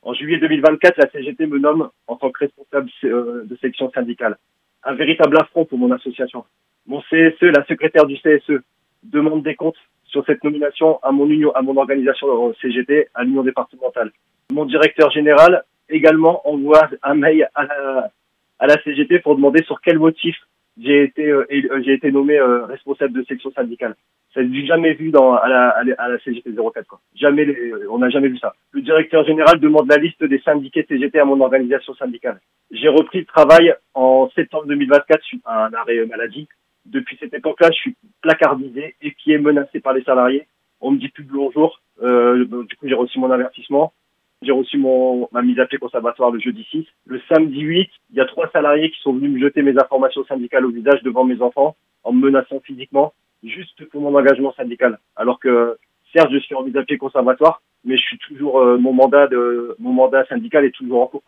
En juillet 2024, la CGT me nomme en tant que responsable de section syndicale. Un véritable affront pour mon association. Mon CSE, la secrétaire du CSE, demande des comptes sur cette nomination à mon union, à mon organisation CGT, à l'union départementale. Mon directeur général également envoie un mail à la CGT pour demander sur quel motif j'ai été nommé responsable de section syndicale. Ça n'est jamais vu à la CGT 04, quoi. Jamais, on n'a jamais vu ça. Le directeur général demande la liste des syndiqués CGT à mon organisation syndicale. J'ai repris le travail en septembre 2024 suite à un arrêt maladie. Depuis cette époque-là, je suis placardisé, épié, menacé par les salariés. On me dit plus de bonjour. Du coup, j'ai reçu mon avertissement. J'ai reçu ma mise à pied conservatoire le jeudi 6. Le samedi 8, il y a 3 salariés qui sont venus me jeter mes informations syndicales au visage devant mes enfants en me menaçant physiquement, juste pour mon engagement syndical. Alors que, certes, je suis en mise à pied conservatoire, mais je suis toujours, mon mandat syndical est toujours en cours, quoi.